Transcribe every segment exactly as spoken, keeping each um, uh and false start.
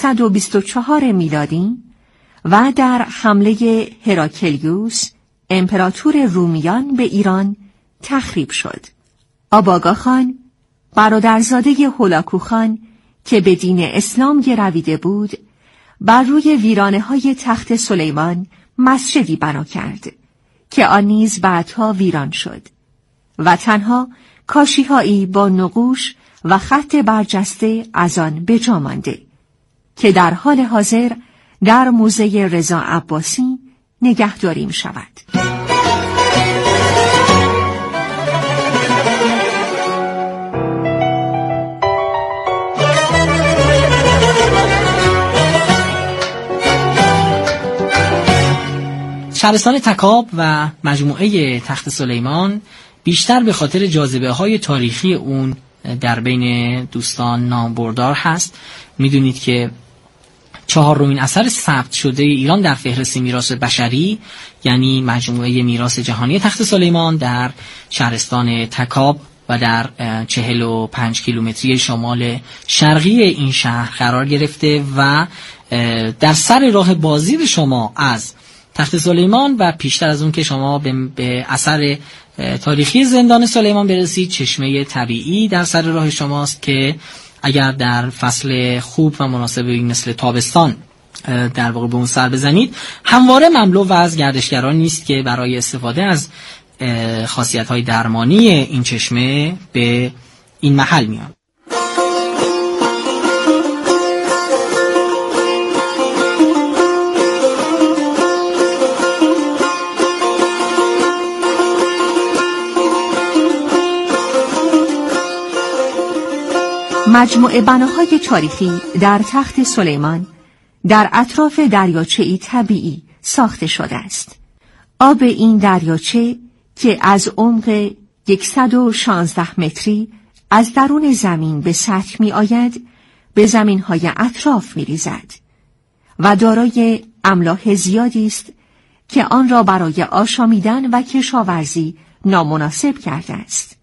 صد و بیست و چهار میلادی و در حمله هراکلیوس امپراتور رومیان به ایران تخریب شد. آباگا خان، برادرزاده هولاکو خان که به دین اسلام گرویده بود، بر روی ویرانه‌های تخت سلیمان مسجدی بنا کرد که آن نیز بعدها ویران شد و تنها کاشی‌هایی با نقوش و خط برجسته از آن به جا مانده که در حال حاضر در موزه رضا عباسی نگهداری می‌شود. شهرستان تکاب و مجموعه تخت سلیمان بیشتر به خاطر جاذبه‌های تاریخی اون در بین دوستان نامبردار هست. میدونید که چهارمین اثر ثبت شده ایران در فهرست میراث بشری، یعنی مجموعه میراث جهانی تخت سلیمان، در شهرستان تکاب و در چهل و پنج کیلومتری شمال شرقی این شهر قرار گرفته و در سر راه بازدید شما از تخت سلیمان و پیشتر از اون که شما به اثر تاریخی زندان سلیمان برسید، چشمه طبیعی در سر راه شماست که اگر در فصل خوب و مناسبی مثل تابستان در واقع به اون سر بزنید، همواره مملو و از گردشگران نیست که برای استفاده از خاصیت‌های درمانی این چشمه به این محل میان. مجموعه بناهای تاریخی در تخت سلیمان در اطراف دریاچه‌ای طبیعی ساخته شده است. آب این دریاچه که از عمق صد و شانزده متری از درون زمین به سطح می آید، به زمین‌های اطراف می ریزد و دارای املاح زیادی است که آن را برای آشامیدن و کشاورزی نامناسب کرده است.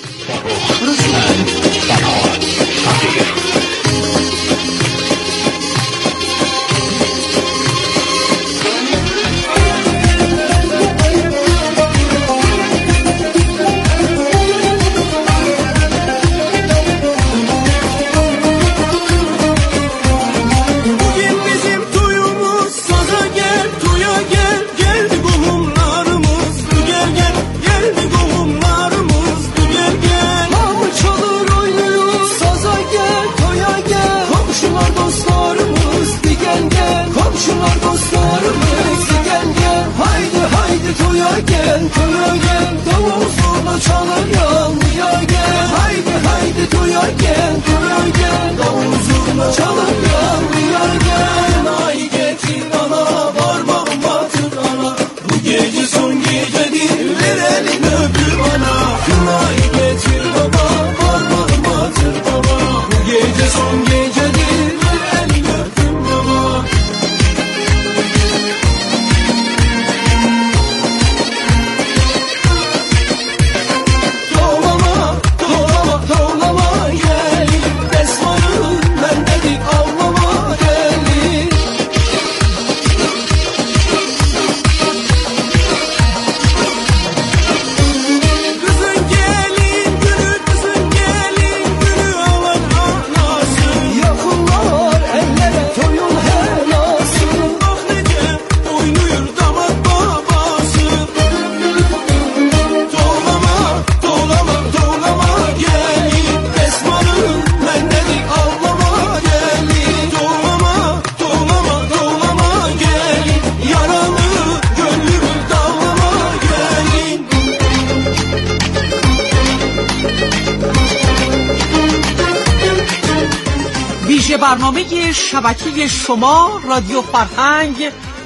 برنامه شبکه شما رادیو فرهنگ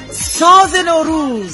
ساز نوروز.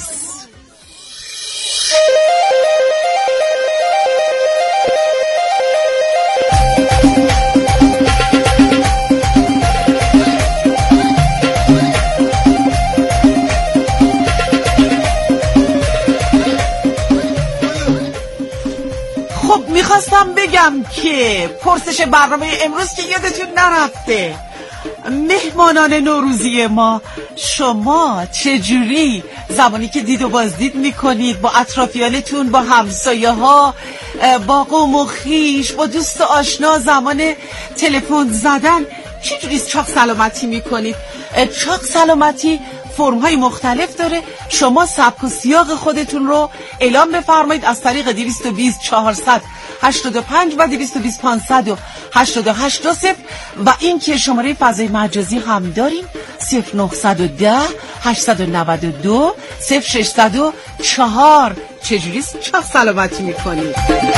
خب میخواستم بگم که پرسش برنامه امروز که یادتون نرفته، مهمانان نوروزی ما، شما چجوری زمانی که دید و بازدید میکنید با اطرافیانتون، با همسایه ها، با قوم و خویش، با دوست و آشنا، زمان تلفن زدن چجوری چاق سلامتی میکنید؟ چاق سلامتی فرم های مختلف داره. شما سبک و سیاق خودتون رو اعلام بفرمایید از طریق دویست و بیست چهارصد هشتاد و پنج و دویست و بیست پانصد و هشتاد و هشت دو صفر و این که شماره فضای مجازی هم داریم صفر نهصد و ده هشتصد و نود و دو صفر ششصد و چهار. چجوری چاق سلامتی میکنید؟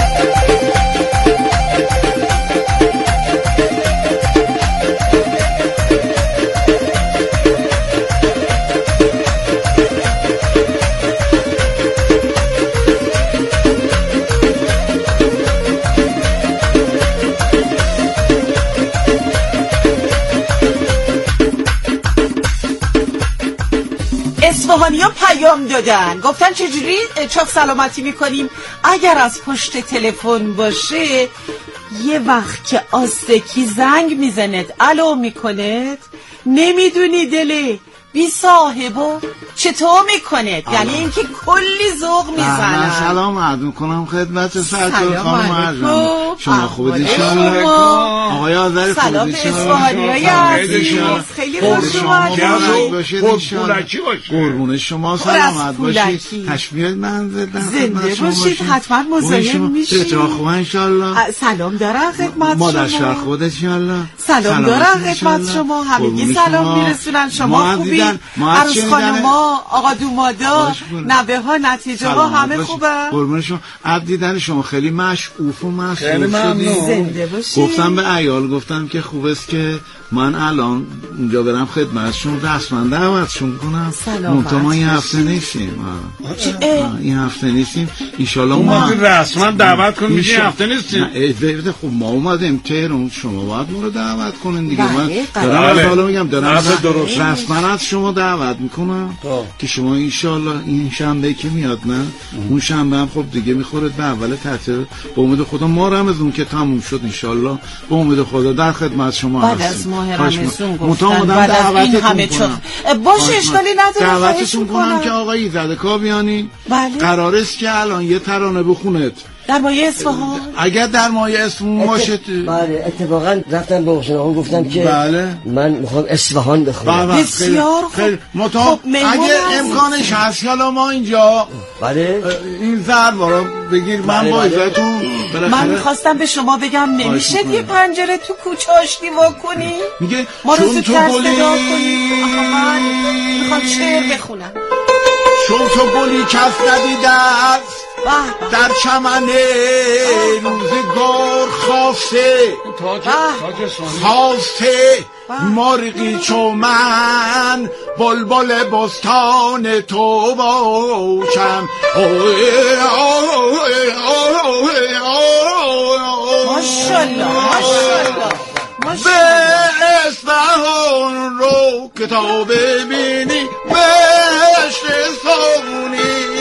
اصفهانی ها پیام دادن، گفتن چجوری چاق سلامتی میکنیم؟ اگر از پشت تلفن باشه، یه وقت که آستکی زنگ میزند الو میکند، نمیدونی دله بی صاحبو چطور میکنه؟ یعنی اینکه کلی ذوق میزنن. سلام عرض میکنم خدمت سرکار خانم عزیزم، شما خوبید انشالله؟ آقای آذری خوبید انشالله؟ سلام اصفهانیای عزیز، خیلی خوش اومدید. پرپولکی باشید. قربون شما سلامت باشید. تشبیه منزل زنده باشید. حتما مزاحم میشید. چطور خوبه انشالله؟ سلام دارم خدمت شما. مادر شهر خود انشالله. سلام دارم خدمت شما. همگی سلام میرسونن. شما خوبی؟ عروس خانما، آقا دومادا، نوه ها، نتیجه ها همه خوبه؟ قربون شما. عبد دیدن شما خیلی مشعوف و مسعود خیلی ممنون. زنده باشید. گفتم به عیال، گفتم که خوب است که من الان اونجا برم خدمتشون رسما دعوتشون کنم. منتها ما این هفته نیستیم. این هفته نیستیم. انشالله ما رسما دعوت کنیم. این هفته نیستیم. خب ما اومدیم تهران، شما باید ما رو دعوت کنین دیگه. من دارم حالا میگم دارم رسما از شما دعوت میکنم که شما انشالله این شنبه که میاد، نه اون شنبه هم خب دیگه میخوره به اول تعطیل. به امید خدا ما رمضون که تموم شد انشالله به امید خدا در خدمت شما هستیم. ماه رمضان گفتن بعد از این همه چخ باشه، اشکالی نداره. دعوتتون کنم که آقای ایزد کاویانی قرار است که الان یه ترانه بخوند در مایه اصفهان. اگر در مایه اصفهان باشه. بله اتفاقا رفتم به حسین آقا گفتم که بله من میخوام اصفهان بخونم. بسیار خوب. خب اگه امکانش هست حالا ما اینجا بله این ضربا رو بگیر. من با اجازهتون من میخواستم به شما بگم نمیشه یه پنجره تو کوچه آشتی واکنی؟ میگه ما رو چون تو گلی من میخوام شعر بخونم. چون تو گلی کس ندیده است در چمن روزگار خواسته خواسته مرغی چو من بلبل بستان تو باشم. ماشاءالله ماشاءالله. به اصفهان رو که تا ببینی بهشت سونی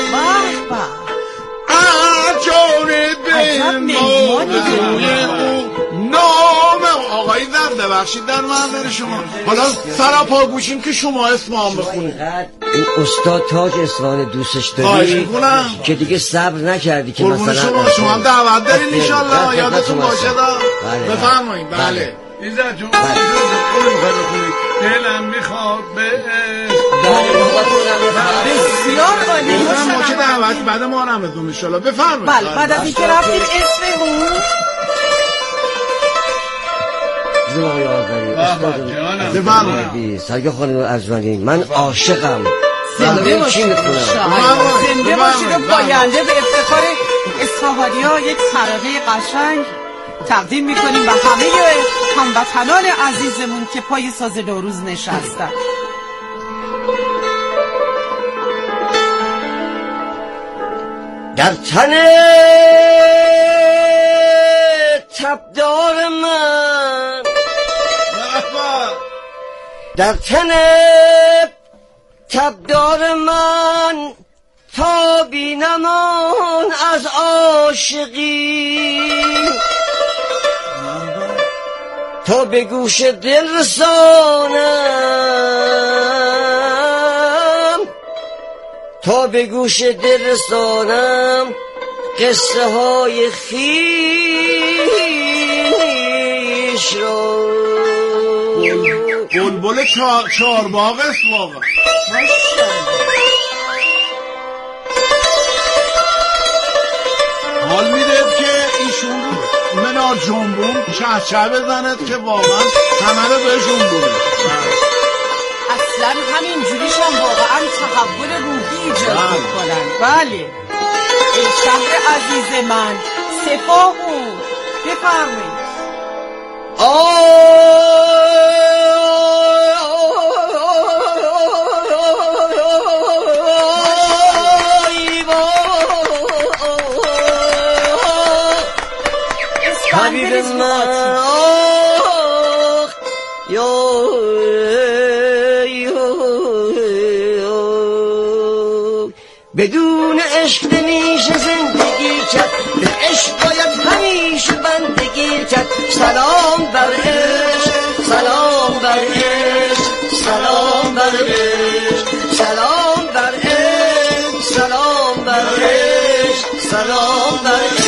نام آقای زرده بخشید در منظر شما. حالا سراپا گوشیم که شما اسمم بخونید. این استاد تاج اصفهان دوستش داری که دیگه صبر نکردی که مثلا شما شما هم دعوت دارین انشالله یادتون باشه. بفرمایید. بله ایزد جون دلم میخواد به بسیار عالی. ما که دعوت بعد ما رمضان انشالله. بفرمایید. بله بعد از اینکه رفتیم اصفهان زوای آذری استاد بفرمایید. سرگاه خانم ارجمندی من عاشقم. زنده باشید. زنده باشید و پاینده به افتخار اصفهانی‌ها یک ترانه قشنگ تقدیم میکنیم به همه هموطنان عزیزمون که پای ساز نوروز نشستن. در تن تبدار من در تن تبدار من تا بی نمان از عاشقی تا به گوش دل رسانم، تا به گوش دل رسانم قصه های خیش را. بلبل چارباغ است واقعا. حال میده که ایشون منار جنبون چه چه بزند که واقعا همه رو بهشون بوده. اصلا همین جوریشم واقعا تحول روحی ایجاد میکنن. بله ای شهر عزیز من سپاهون بفرمایید. حبیب من بدون عشق نمیشه زندگی کرد، به عشق باید همیشه بندگی کرد. سلام بر عشق، سلام بر عشق، سلام بر عشق، سلام بر عشق، سلام بر عشق، سلام بر عشق.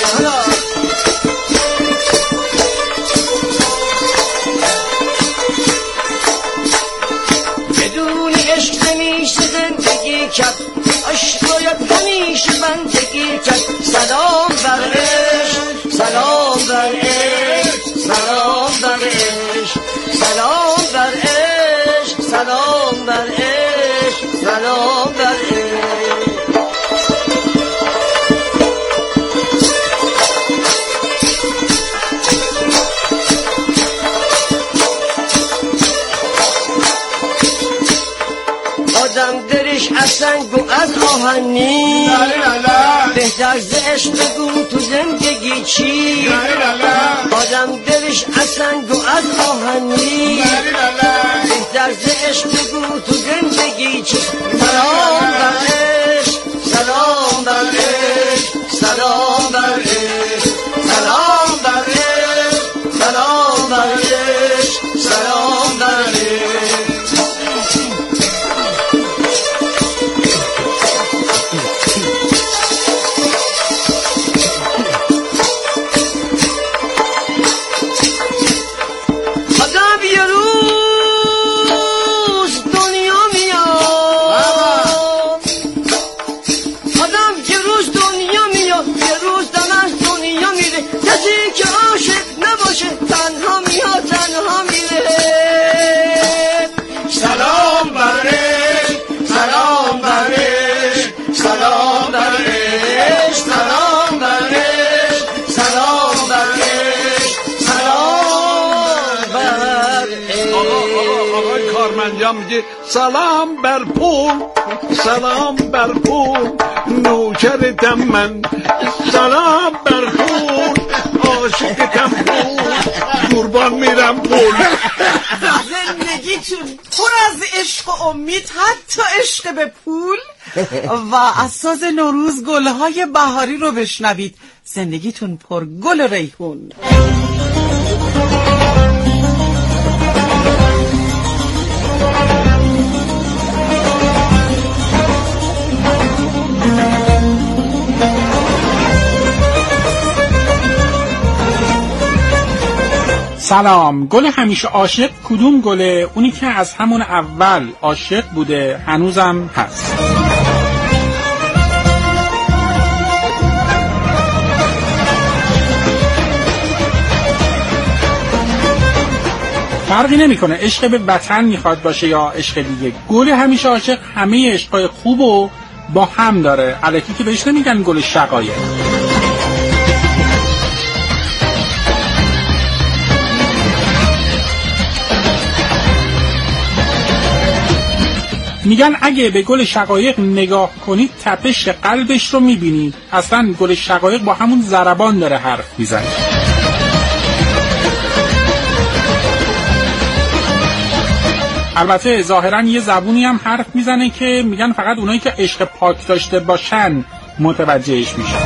بدون عشق نمیشه زندگی کرد، عشق باید همیشه بندگی کرد. سلام بر عشق، سلام بر عشق، سلام بر عشق، سلام بر عشق، سلام بر عشق، سلام بر عشق. آدم دلش از سنگ و از آهنی، بهتر ز عشق بگو تو زندگی چی. آدم دلش از سنگ و از آهنی، بهتر ز عشق بگو تو زندگی چی. سلام بر عشق، سلام بر عشق، سلام بر عشق، سلام بر عشق، سلام بر عشق، سلام بر عشق. میگه سلام بر پول، سلام بر پول، نوکرتم من. سلام بر پول، عاشقتم پول، قربان میرم پول. زندگیتون پر از عشق و امید، حتی عشق به پول. و از ساز نوروز گلهای بهاری رو بشنوید. زندگیتون پر گل و ریحون. سلام. گل همیشه عاشق کدوم گله؟ اونی که از همون اول عاشق بوده، هنوزم هست. فرقی نمیکنه عشق به وطن میخواد باشه یا عشق دیگه. گل همیشه عاشق همه عشقای خوبو با هم داره. الکی که بهش نمیگن گل شقایق. میگن اگه به گل شقایق نگاه کنید تپش قلبش رو میبینید. اصلا گل شقایق با همون ضربان داره حرف میزنه. البته ظاهرا یه زبونی هم حرف میزنه که میگن فقط اونایی که عشق پاک داشته باشن متوجهش میشن.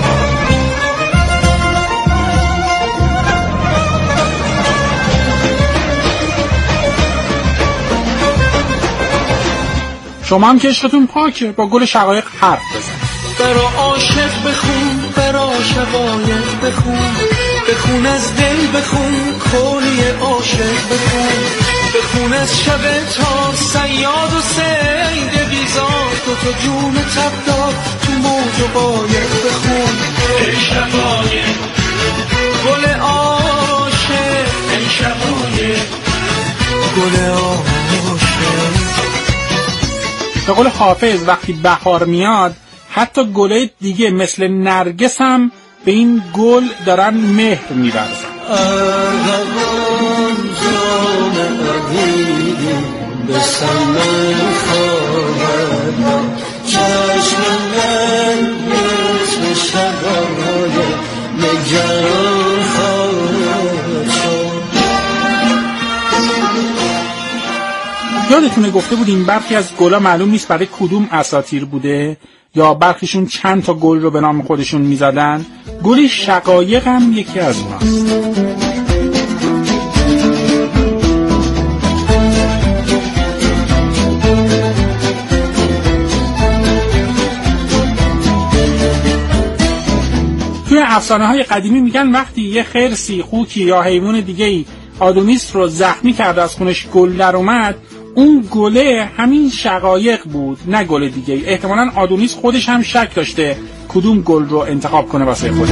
شما هم که عشقتون پاکه، با گل شقایق حرف بزن. برا عاشق بخون، برا شقایق بخون، بخون از دل بخون، کلی عاشق بخون، بخون از شب تا صیاد و سید بیزار، دو تا جون تبدار تو موج و قایق بخون. ای شقایق گل عاشق، ای شقایق گل عاشق. به قول حافظ وقتی بهار میاد حتی گله دیگه مثل نرگس هم به این گل دارن مهر می‌ورزن. ارغوان جام عبیدی به سمن خواهد، چشم من مثل شبای نگران خواهد شد. یادتونه گفته بودیم برخی از گلا معلوم نیست برای کدوم اساطیر بوده یا برخیشون چند تا گل رو به نام خودشون میزدن. گل شقایق هم یکی از اوناست. توی افسانه های قدیمی میگن وقتی یه خرسی، خوکی یا حیوان دیگه‌ای آدونیس رو زخمی کرد از خونش گل در اومد، اون گله همین شقایق بود نه گل دیگه. احتمالاً آدونیس خودش هم شک داشته کدوم گل رو انتخاب کنه واسه خودش.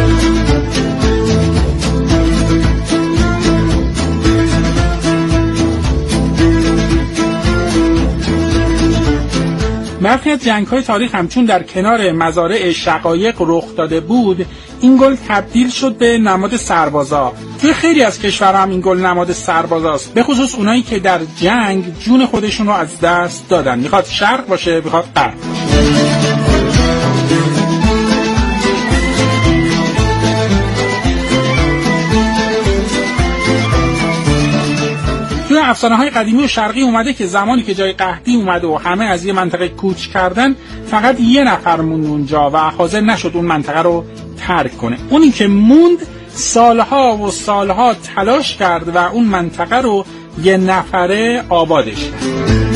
برخی از جنگ‌های تاریخ هم چون در کنار مزارع شقایق رخ داده بود، این گل تبدیل شد به نماد سربازا. توی خیلی از کشورها هم این گل نماد سربازاست، به خصوص اونایی که در جنگ جون خودشون رو از دست دادن، میخواد شرق باشه میخواد غرب. توی افسانه‌های قدیمی و شرقی اومده که زمانی که جای قحطی اومده و همه از یه منطقه کوچ کردن، فقط یه نفر موند اونجا و حاضر نشد اون منطقه رو ترک کنه. اونی که موند سالها و سالها تلاش کرد و اون منطقه رو یه نفره آبادش کرد.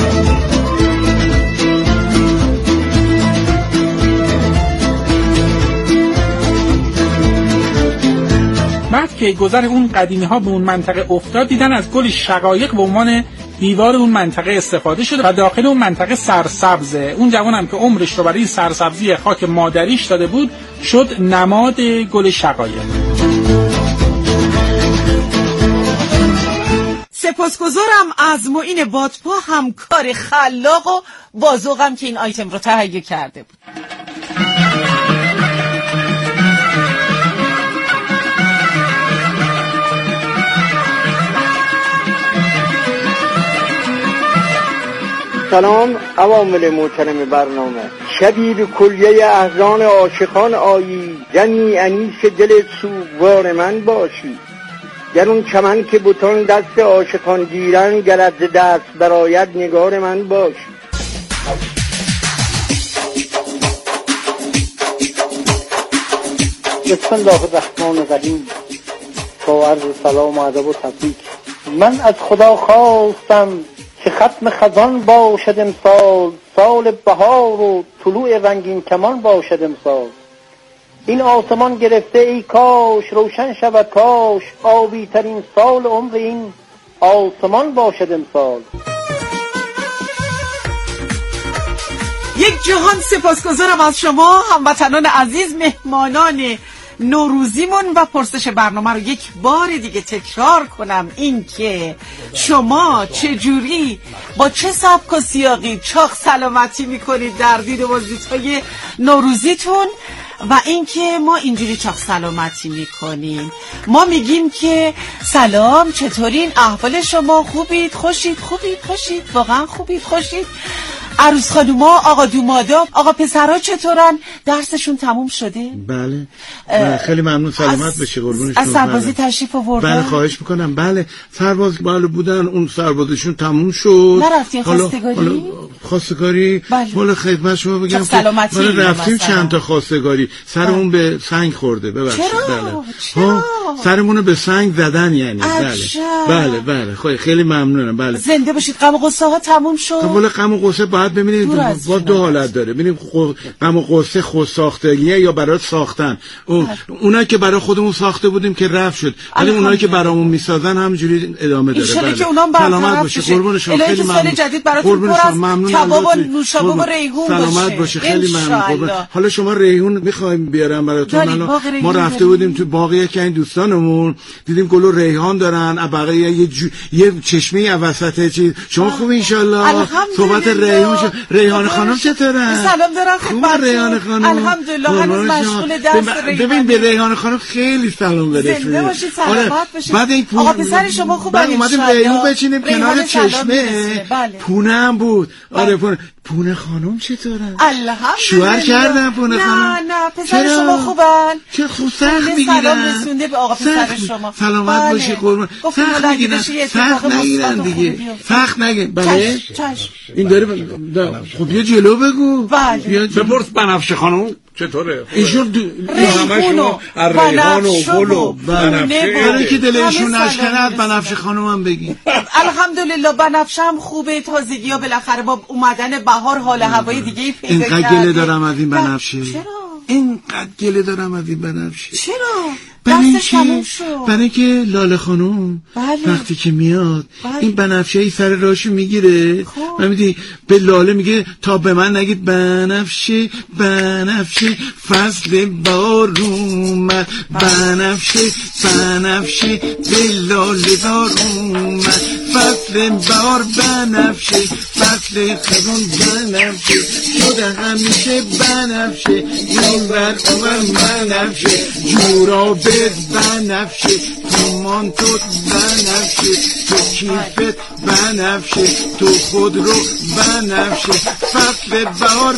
بعد که گذر اون قدیمی ها به اون منطقه افتاد، دیدن از گل شقایق به عنوان دیوار اون منطقه استفاده شده و داخل اون منطقه سرسبزه. اون جوان هم که عمرش رو برای سرسبزی خاک مادریش داده بود شد نماد گل شقایق. سپاسگزارم از معین بادپا، همکار خلاق و بازوقم که این آیتم رو تهیه کرده بود. سلام عوامل محترم برنامه. شبی به کلیه احزان عاشقان آیی، جنی انیس دل سوگوار من باشی. در اون چمن که بوتان دست عاشقان گیرن، گرد دست برایت نگار من باشی. بسم الله الرحمن الرحیم. با عرض سلام و ادب و تبریک. من از خدا خواستم که ختم خزان باشد امسال، سال بهار و طلوع رنگین کمان باشد امسال. این آسمان گرفته ای کاش روشن شود، کاش آبی ترین سال عمر این آسمان باشد امسال. یک جهان سپاسگزارم از شما هموطنان عزیز، مهمانان نوروزیمون و پرسش برنامه رو یک بار دیگه تکرار کنم، این که شما چجوری با چه سبک و سیاقی چاق سلامتی میکنید در دید و بازدیدهای نوروزیتون و اینکه ما اینجوری چاق سلامتی میکنیم. ما میگیم که سلام، چطورین، احوال شما، خوبید، خوشید، خوبید، خوشید، واقعا خوبید، خوشید. عروس خانوما، آقا دومادا، آقا پسرها چطورن؟ درسشون تموم شده؟ بله خیلی ممنون، سلامت بشی، قربونشون. از سربازی تشریف آوردن؟ بله خواهش میکنم. بله سرباز بالا بودن، اون سربازشون تموم شد. نرفتین خواستگاری؟ خواستگاری مال خدمت شما بگم که ما رفتیم چند تا خواستگاری سرمون به سنگ خورده. ببخشید. بله. چرا؟ سرمون به سنگ زدن یعنی. بله. بله بله. خیلی خیلی ممنونم. بله. زنده باشید. غم و غصه ها تموم شد. خب ولی غم و غصه باید ببینید با دو حالت داره. ببینیم غم و غصه خود ساختگیه یا برای ساختن. اون اونایی که برای خودمون ساخته بودیم که رفت شد. ولی اونایی که برامون میسازن همینجوری ادامه داره. ان که اونام سلامت باشه. قربون شما. خیلی ممنون. جدید براتون پر از کباب و نوشابه و ریحون باشه. سلامت باشه. خیلی ممنون. حالا شما ریحون میخوایم بیارم براتون. ما رفته بودیم تو باغی که این دوستانمون دیدیم گل و ریحان دارن. بقیه یه جو... یه چشمه وسط چیز. شما خوب ان شاء الله. صحبت ریحون شد. ریحان خانم چطورن؟ سلام دارم خدمتتون. ریحان خانم الحمدلله هنوز مشغول درس ریحان. ببین به ریحان خانم خیلی سلام برسونید. زنده باشید. سلامت باشید. بعد این آقا پسر شما خوبه؟ بعد اومدیم ریحون بچینیم کنار چشمه. پونه هم بود. آره پونه پونه خانم چطورن؟ الحمدلله. شوهر کردن پونه خانم؟ نه نه پسر شما خوبن؟ چه خوب سخت میگیرن. سلام رسونده به آقا پسر شما. سلامت باشی قربان. سخت میگیرن. سخت نگیرن دیگه. سخت نگیرن. بله. این داره خب یه جلو بگو. بله. بپرس بنفشه خانم چطوره؟ ایشون ریحون و ریحان و گل و بنفشه. برای که دلشون نشکنه از بنفشه خانم هم بگی. الحمدلله بنفشه هم خوبه. تازگی ها بالاخره با اومدن بهار حال هوای دیگه پیدا کرده. اینقدر گله دارم از این بنفشه. چرا؟ اینقدر گله دارم از این بنفشه. چرا؟ دستش تموم شد. برای که لاله خانم بله. وقتی که میاد بله. این بنفشه ای سر راشو میگیره. من میدی به لاله میگه تا به من نگید بنفشه بنفشه فصل بار اومد بنفشه بنفشه به لاله بار اومد فصل بار بنفشه فصل خزون بنفشه شده همیشه بنفشه این بر اون بنفشه جورا بنفشه تو مانتوت بنفشه تو کیفت بنفشه تو خود رو بنفشه فصل بهار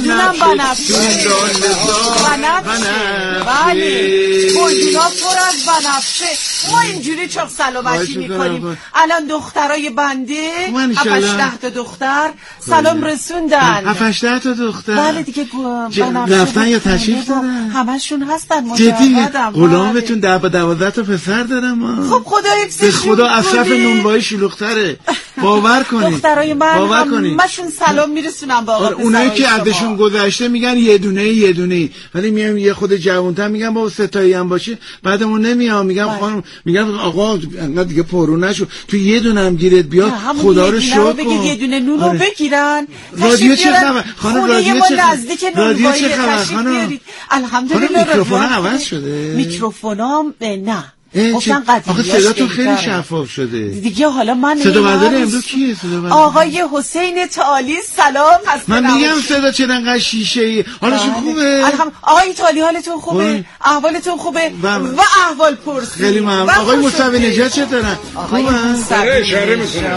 بنفشه تو لاله زار بنفشه بله گلدونا پر از بنفشه. ما اینجوری چون سلامتی میکنیم. الان دخترای بنده هفتش ده تا دختر سلام رسوندن. هفتش ده تا دختر بله دیگه بنفشه رفتن یا تشریف دارن؟ همشون هستن. مجردم. غلامتون ده با دوازده تا پسر دارم. خب خدا حفظش به خدا اصرف نونوایی شلوغ‌تره. باور کنید. دخترای من همشون سلام میرسونم با آقا پسرای اونایی که ازشون گذشته میگن یه دونه یه دونه، ولی میام یه خود جوان‌تر میگن با ستایی هم باشه بعدمون نمیام. میگم خانم میگم آقا انقدر دیگه پرو نشو تو یه دونه هم گیرت بیاد خدا رو شکر کن. یه دونه نون رو بگیرن. رادیو چه خبر خانم؟ رادیو چه خبر؟ رادیو چه خبر خانم؟ الحمدلله میکروفون عوض شده. میکروفونام نه گفتن قدیمی. آخه صداتون خیلی شفاف شده دیگه. حالا من صدا بردار امروز کیه؟ صدا بردار آقای حسین تعالی سلام هست. من میگم صدا چه انقدر شیشه ای. حالشون خوبه؟ الحمد آقای تعالی حالتون خوبه؟ احوالتون خوبه؟ و احوال پرسی. خیلی ممنون. آقای مصطفی نجات چطورن؟ خوبن؟ اشاره میکنه.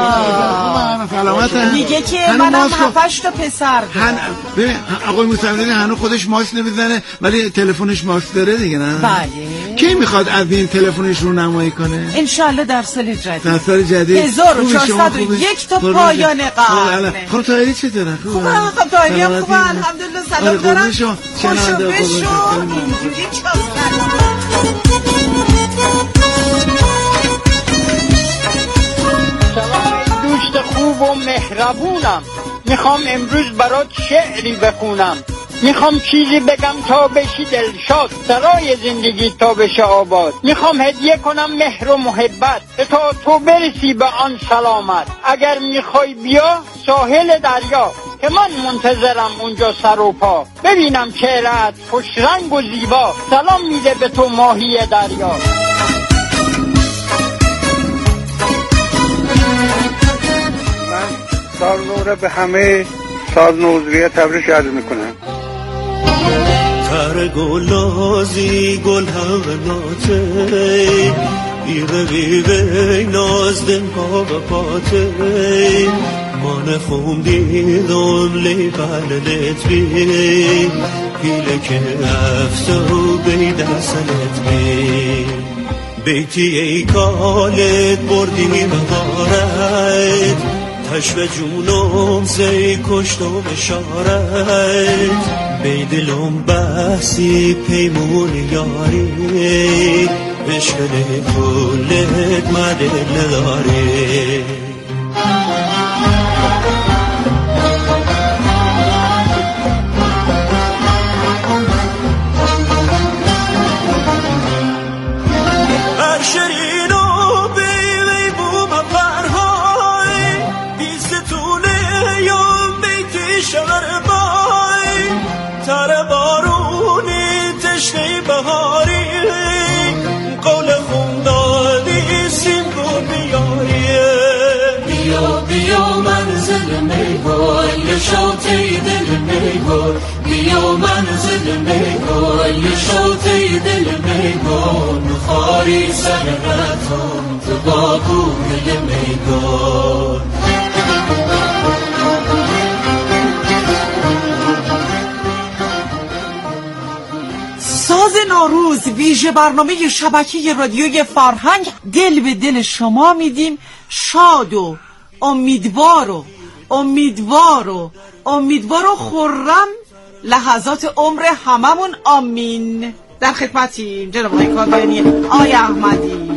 خوبن سلامتن. میگه که منم هفتش تا پسر دارم. ببین آقای مصطفی نجات هنوز خودش ماسک نمیزنه ولی تلفنش ماسک داره دیگه نه؟ بله. کی میخواد از این تلفنش رو نمایی کنه؟ انشالله در سال جدید. در سال جدید هزار و چهارصد و یک تا پایان قرن. خب تایری چطوره؟ خوبه. خب تایری هم خوبه الحمدلله. سلام دارم. خوشو بشو. اینجوری سلام دوست خوب و مهربونم. میخوام امروز برات شعری بخونم. میخوام چیزی بگم تا بشی دلشاد، سرای زندگی تا بشه آباد. میخوام هدیه کنم مهر و محبت تا تو برسی به آن سلامت. اگر میخوای بیا ساحل دریا که من منتظرم اونجا سر و پا. ببینم چهره‌ات خوش رنگ و زیبا، سلام میده به تو ماهی دریا. من سال نو را به همه سال نوزریه تبریک عرض میکنم. تر گلازی گل هوناته بیوه بیوه نازدن پا و پاته من خون دیدم لی بللت بی پیله که افسو بیده سنت بی بیتی ای کالت بردی مغارت آتش به جونم زی کشتم اشارت بی دلم بحثی پیمون یاری بشکل کلت مدل نداری شوطی دل میگور بیا منزل میگور یه شوطی دل میگور نخاری سرنتون تو باقوی میگور ساز نوروز ویژه برنامه شبکه رادیوی فرهنگ دل به دل شما میدیم. شاد و امیدوار و امیدوار و امیدوار و خرم لحظات عمر هممون آمین. در خدمتیم جناب آقای کاویانی، آقای احمدی.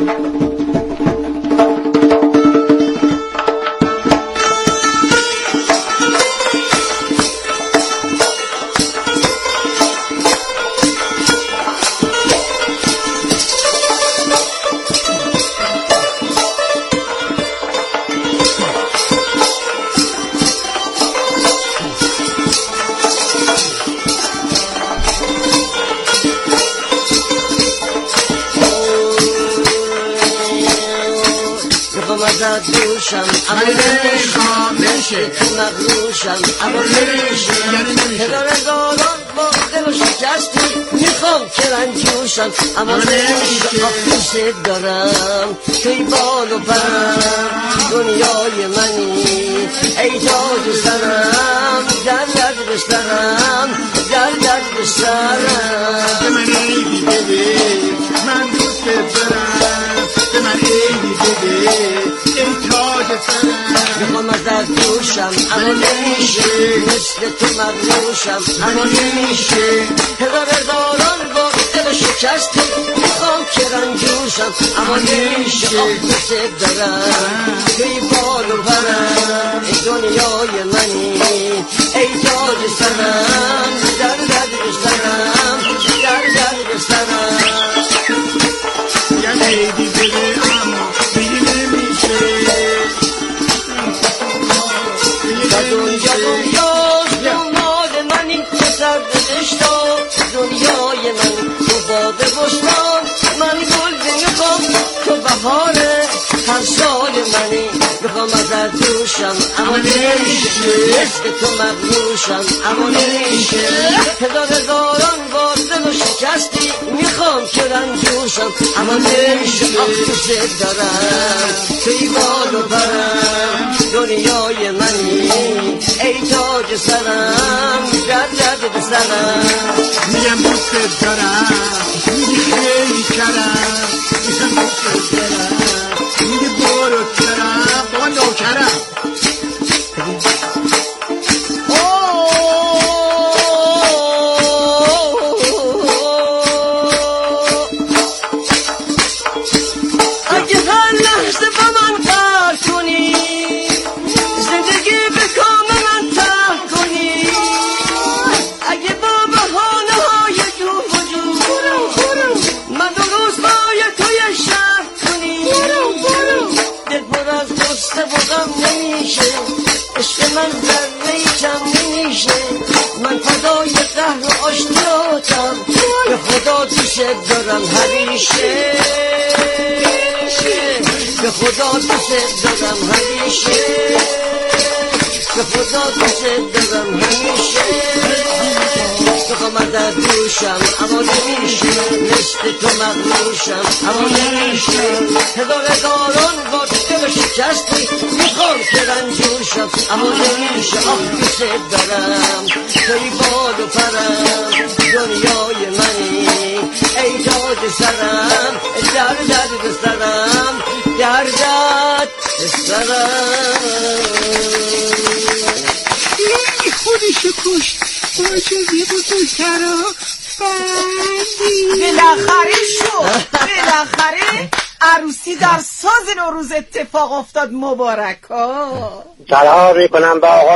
دوشم اما نمیشم نمیشه تو مغروشم اما نمیشه هزار هزاران با دل و شکستی میخوام که رنجوشم اما نمیشه آفیست دارم توی بال و پرم دنیای منی ای تاج سرم در درد بسترم در درد بسترم به من ایدی بده من دوست دارم به من ایدی بده ای تاج سرم میخوام از در دوشم اما نمیشه مثل تو مغروشم اما نمیشه هزار هزاران با دل شکستی میخوام که رنجوشم اما نمیشه آفیست دارم توی بال و پرم ای دنیای منی ای تاج سرم در درد بسترم در درد بسترم یعنی ایدی بده اما دیگه نمیشه دنیا دنیاست دنبال منی پسر بزشتا دنیای من تو باغ بستان من گل میخوام تو بهاره هر سال منی میخوام از دوشم اما نمیشه مثل تو مغروشم اما نمیشه هزار هزاران با دل و شکستی میخوام که رنجوشم اما نمیشه آفیست دارم توی بال و پرم دنیای منی ای تاج سرم در درد بسرم میگم دوست دارم میگه خیلی کرم میگم دوست دارم میگه برو کرم بابا نوکرم اگه هر لحظه با من قرار کنی زندگی به کام من ترک کنی اگه با بحانه های جور و جور من درست بای توی شهر کنی دل پر از غصه و غم نمیشه عشق من ذره کم نمیشه من فدای قهر و آشتیاتم به خدا دوست دارم همیشه به خدا دوست دارم همیشه به خدا دوست دارم همیشه به میخوام ازت دوشم اما نمیشه، مثل تو مغروشم اما نمیشه، هزار هزاران با دل شکستی میخوام که رنجورشم اما نمیشه. آخ دوست دارم توی باد و پرم، دنیای منی ای تاج سرم، در درد سرم در درد سرم. خودشو کشت باجازی بزرگتر ها بندی. بالاخره شد، بالاخره عروسی در ساز نوروز اتفاق افتاد. مبارک ها. سلام میکنم به آقا